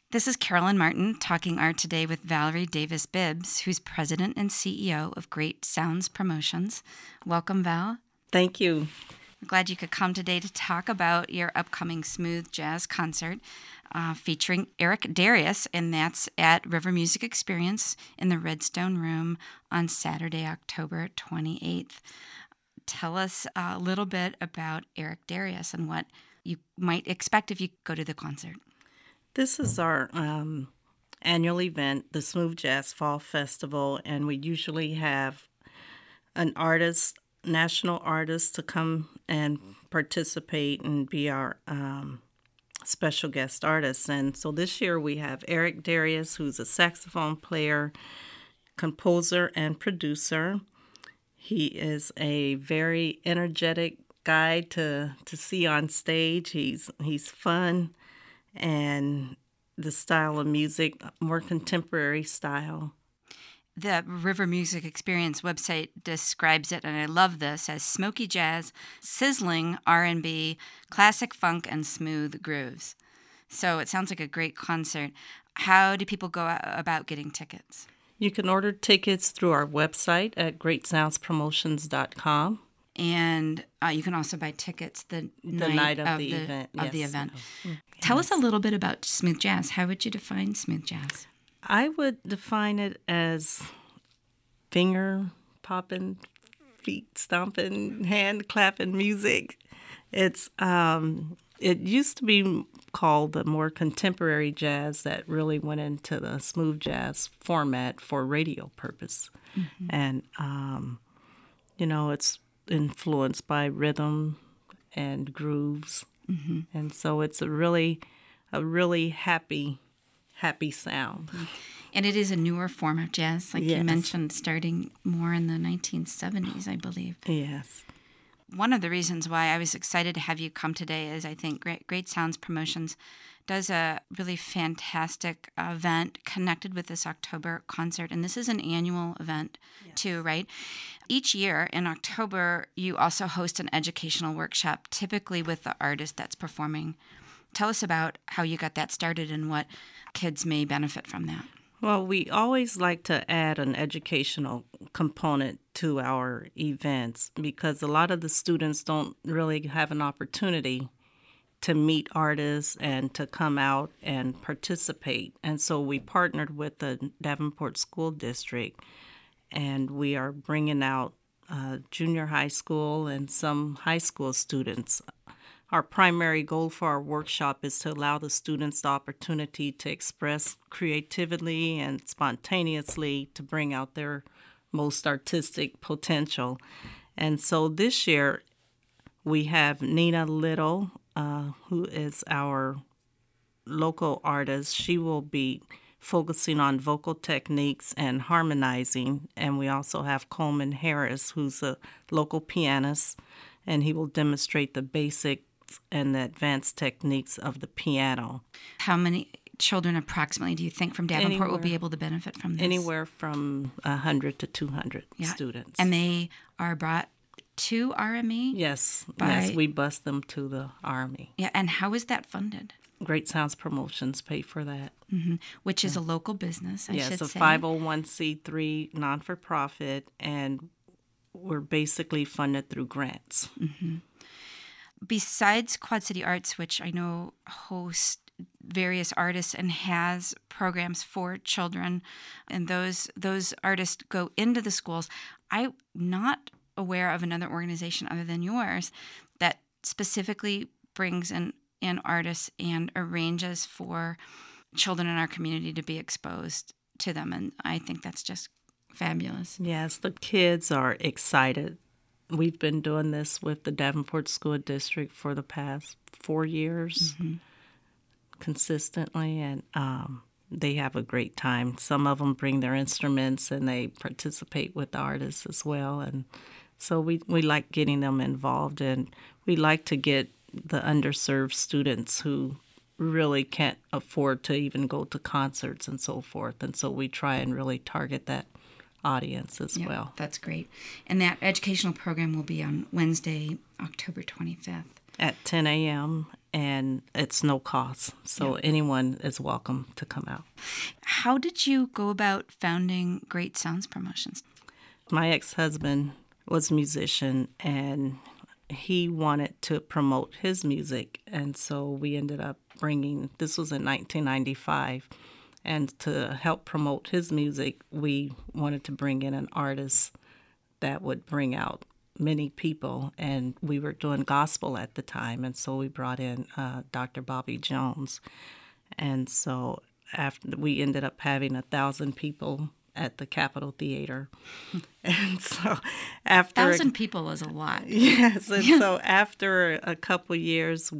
This is Carolyn Martin talking art today with Valerie Davis Bibbs, who's president and CEO of Great Sounds Promotions. Welcome, Val. Thank you. I'm glad you could come today to talk about your upcoming smooth jazz concert featuring Eric Darius, and that's at River Music Experience in the Redstone Room on Saturday, October 28th. Tell us a little bit about Eric Darius and what you might expect if you go to the concert. This is our annual event, the Smooth Jazz Fall Festival, and we usually have an artist, national artist, to come and participate and be our special guest artist. And so this year we have Eric Darius, who's a saxophone player, composer, and producer. He is a very energetic guy to see on stage. He's fun. And the style of music, more contemporary style. The River Music Experience website describes it, and I love this, as smoky jazz, sizzling R&B, classic funk, and smooth grooves. So it sounds like a great concert. How do people go about getting tickets? You can order tickets through our website at greatsoundspromotions.com. And you can also buy tickets the night of the event. Tell us a little bit about smooth jazz. How would you define smooth jazz? I would define it as finger popping, feet stomping, hand clapping music. It used to be called the more contemporary jazz that really went into the smooth jazz format for radio purpose. Mm-hmm. And, it's influenced by rhythm and grooves. Mm-hmm. And so it's a really happy sound. And it is a newer form of jazz, like yes. you mentioned, starting more in the 1970s, I believe. Yes. One of the reasons why I was excited to have you come today is I think Great Sounds Promotions does a really fantastic event connected with this October concert. And this is an annual event too, right? Each year in October, you also host an educational workshop, typically with the artist that's performing. Tell us about how you got that started and what kids may benefit from that. Well, we always like to add an educational component to our events because a lot of the students don't really have an opportunity to meet artists and to come out and participate. And so we partnered with the Davenport School District, and we are bringing out junior high school and some high school students. Our primary goal for our workshop is to allow the students the opportunity to express creatively and spontaneously to bring out their most artistic potential. And so this year we have Nina Little, who is our local artist. She will be focusing on vocal techniques and harmonizing. And we also have Coleman Harris, who's a local pianist, and he will demonstrate the basic and the advanced techniques of the piano. How many children approximately do you think from Davenport will be able to benefit from this? Anywhere from 100 to 200 students. And they are brought to RME? Yes, we bus them to the RME. Yeah, and how is that funded? Great Sounds Promotions pay for that. Mm-hmm. Which is a local business, I should say. Yes, a 501c3 non-for-profit, and we're basically funded through grants. Mm-hmm. Besides Quad City Arts, which I know hosts various artists and has programs for children, and those artists go into the schools, I'm not aware of another organization other than yours that specifically brings in artists and arranges for children in our community to be exposed to them. And I think that's just fabulous. Yes, the kids are excited. We've been doing this with the Davenport School District for the past 4 years consistently, and they have a great time. Some of them bring their instruments and they participate with the artists as well. And so we like getting them involved, and we like to get the underserved students who really can't afford to even go to concerts and so forth. And so we try and really target that audience as well. That's great. And that educational program will be on Wednesday, October 25th. At 10 a.m. and it's no cost. So anyone is welcome to come out. How did you go about founding Great Sounds Promotions? My ex-husband was a musician, and he wanted to promote his music, and so we ended up this was in 1995, and to help promote his music, we wanted to bring in an artist that would bring out many people, and we were doing gospel at the time, and so we brought in Dr. Bobby Jones, and so after we ended up having 1,000 people at the Capitol Theater, and so after 1,000 people is a lot. Yes, and so after a couple years,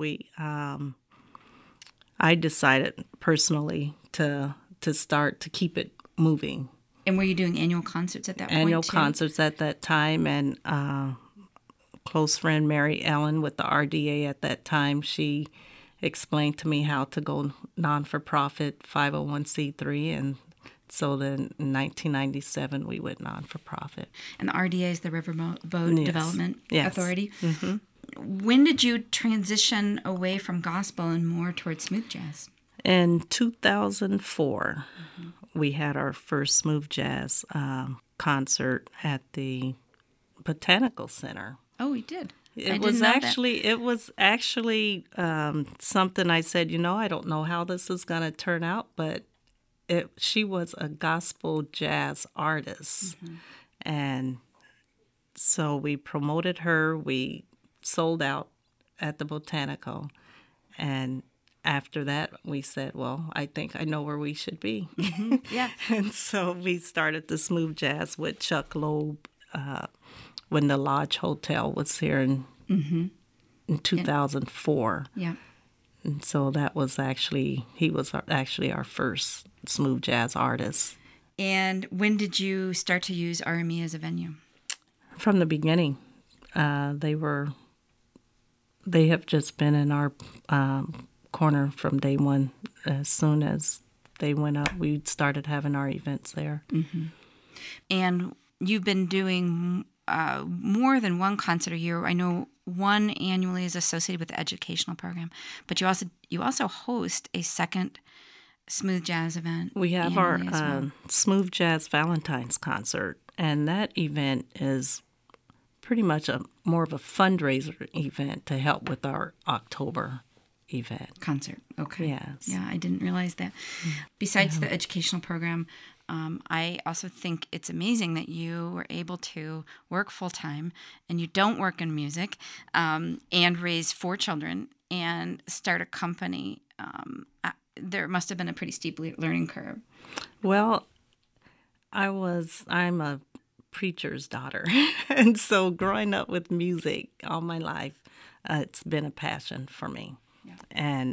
I decided personally to start to keep it moving. And were you doing annual concerts at that point? Annual too? concerts at that time, and close friend Mary Ellen with the RDA at that time, she explained to me how to go non-for-profit 501c3, and so then in 1997 we went non-for-profit. And the RDA is the Riverboat Development Authority. Mm-hmm. When did you transition away from gospel and more towards smooth jazz? In 2004, we had our first smooth jazz concert at the Botanical Center. Oh, we did. It was actually something I said, I don't know how this is going to turn out, but she was a gospel jazz artist. And so we promoted her. We sold out at the Botanical. And after that, we said, well, I think I know where we should be. Yeah. And so we started the smooth jazz with Chuck Loeb when the Lodge Hotel was here in 2004. Yeah. And so that was he was actually our first smooth jazz artist. And when did you start to use RME as a venue? From the beginning. They have just been in our corner from day one. As soon as they went up, we started having our events there. And you've been doing more than one concert a year. I know one annually is associated with the educational program, but you also host a second smooth jazz event. We have our Smooth Jazz Valentine's concert, and that event is pretty much more of a fundraiser event to help with our October event. Concert. Okay. Yes. Yeah, I didn't realize that. Besides the educational program, I also think it's amazing that you were able to work full-time and you don't work in music and raise 4 children and start a company. There must have been a pretty steep learning curve. Well, I'm a preacher's daughter, and so growing up with music all my life, it's been a passion for me. Yeah. And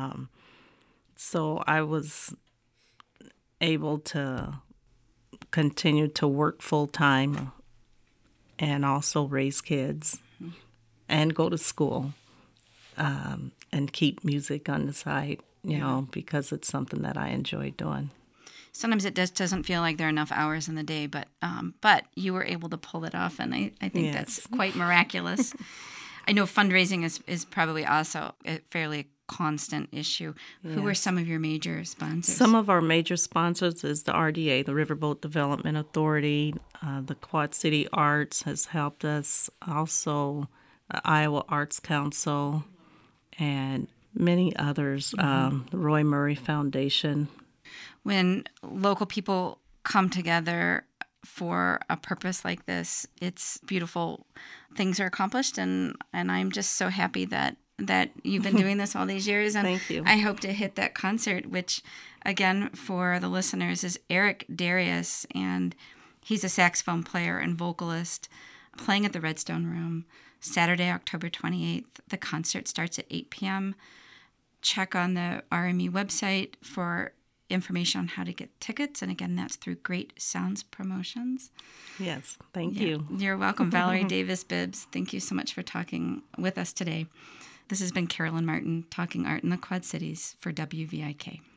so I was able to continue to work full-time and also raise kids and go to school and keep music on the side, you know, because it's something that I enjoy doing. Sometimes it doesn't feel like there are enough hours in the day, but you were able to pull it off, and I think that's quite miraculous. I know fundraising is probably also a fairly constant issue. Yes. Who are some of your major sponsors? Some of our major sponsors is the RDA, the Riverboat Development Authority. The Quad City Arts has helped us. Also, Iowa Arts Council, and many others. The Roy Murray Foundation. When local people come together for a purpose like this, it's beautiful. Things are accomplished, and I'm just so happy that you've been doing this all these years. And thank you. I hope to hit that concert, which, again, for the listeners, is Eric Darius, and he's a saxophone player and vocalist playing at the Redstone Room Saturday, October 28th. The concert starts at 8 p.m. Check on the RME website for information on how to get tickets, and again, that's through Great Sounds Promotions. Yes, thank you. You're welcome. Valerie Davis Bibbs, thank you so much for talking with us today. This has been Carolyn Martin, talking art in the Quad Cities for WVIK.